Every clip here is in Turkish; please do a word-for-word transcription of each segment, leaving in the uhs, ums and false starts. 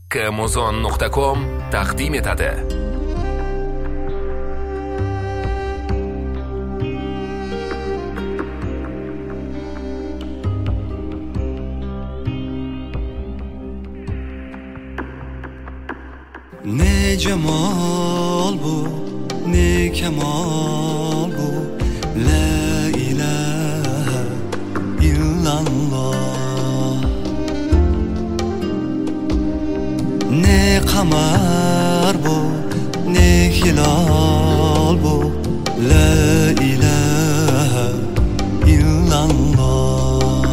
Amazon nuqta com taqdim etadi. Ne cemal bu, ne kemal bu, la ilahe illallah. Ne kamar bu, ne hilal bu, la ilahe illallah.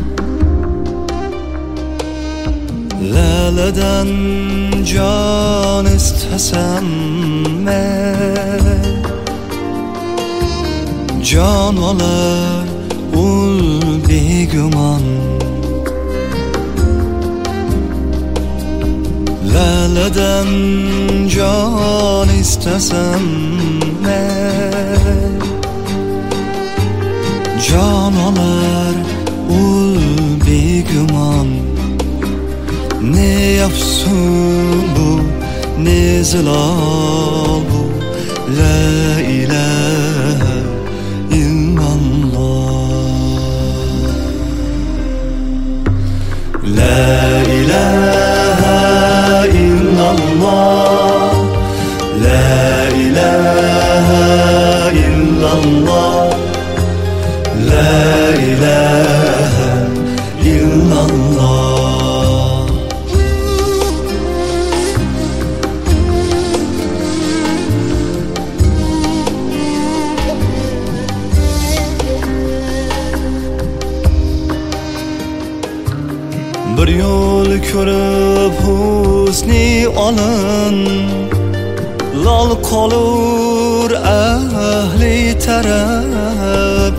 Laladan can istesem ben, can olar ul begüman. Laladan can istesem ben, can olar ul begüman. Ne yapsın bu, ne zelal bu, la ilahe illallah. La ilahe illallah, la ilahe illallah, la ilahe illallah. Bir yol körüp husni alın, lal kolur ahli taraf.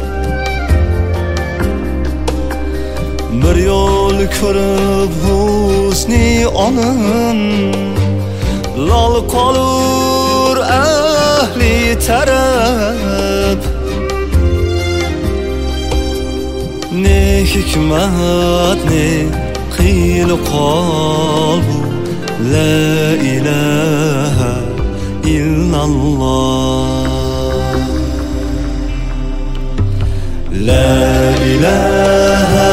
Bir yol körüp husni alın, lal kolur ahli taraf. Ne hikmet ne qil qal bu, la ilahe illallah. La ilahe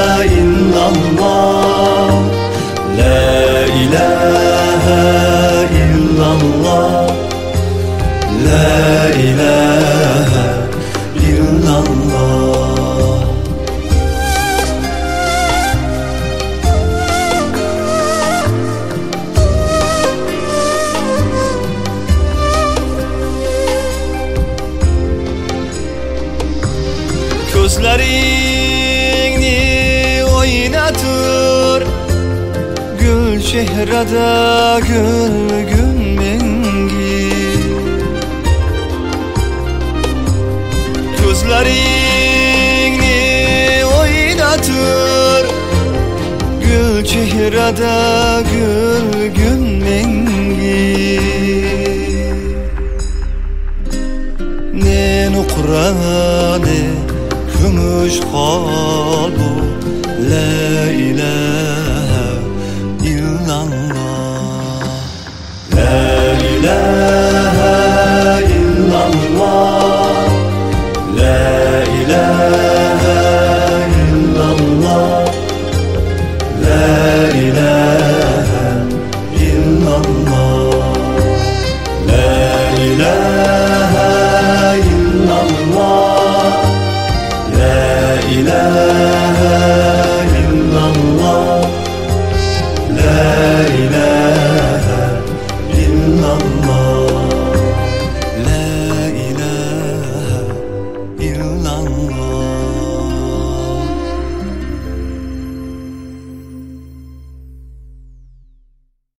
illallah, la ilahe illallah, la ilahe illallah. Gözlerini oynatır, gül çehrede gülgün mengi. Gözlerini oynatır, gül çehrede gülgün mengi. Ne nukrane gümüş kal bu, la ilahe illallah. La ilahe illallah, la ilahe illallah, la ilahe illallah, la ilahe illallah, la ilahe